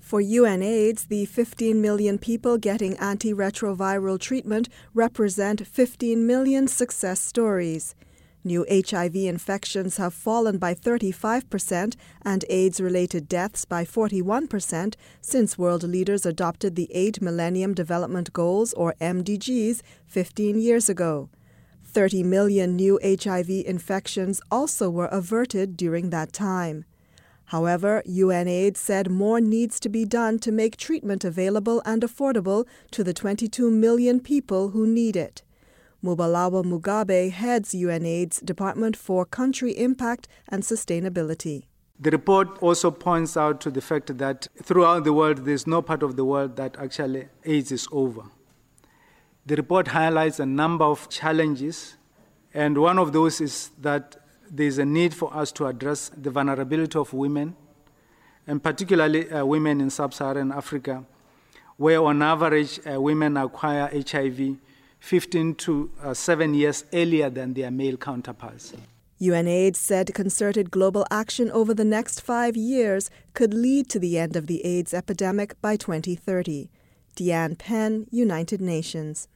For UNAIDS, the 15 million people getting antiretroviral treatment represent 15 million success stories. New HIV infections have fallen by 35% and AIDS-related deaths by 41% since world leaders adopted the 8 Millennium Development Goals, or MDGs, 15 years ago. 30 million new HIV infections also were averted during that time. However, UNAIDS said more needs to be done to make treatment available and affordable to the 22 million people who need it. Mubalawa Mugabe heads UNAIDS Department for Country Impact and Sustainability. The report also points out to the fact that throughout the world, there's no part of the world that actually AIDS is over. The report highlights a number of challenges, and one of those is that there's a need for us to address the vulnerability of women, and particularly women in sub-Saharan Africa, where on average women acquire HIV 15 to 7 years earlier than their male counterparts. UNAIDS said concerted global action over the next 5 years could lead to the end of the AIDS epidemic by 2030. Deanne Penn, United Nations.